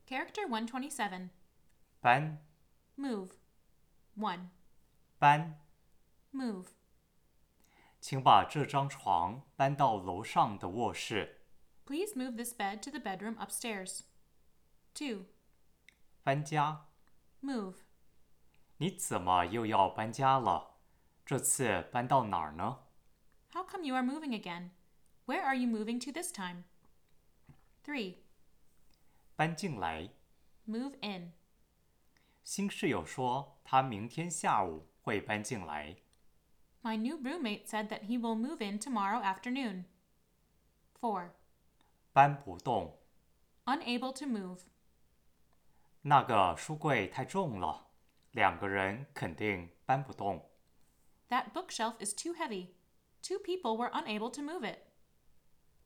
Character 127. 搬 Move. 1. 搬， Move. 请把这张床搬到楼上的卧室。 Please move this bed to the bedroom upstairs. 2. 搬家， Move. 你怎么又要搬家了？这次搬到哪儿呢？ How come you are moving again? Where are you moving to this time? 3. 搬进来。 Move in. 新室友说他明天下午会搬进来。 My new roommate said that he will move in tomorrow afternoon. 4. 搬不动， Unable to move. 那个书柜太重了，两个人肯定搬不动。 That bookshelf is too heavy. 2 people were unable to move it.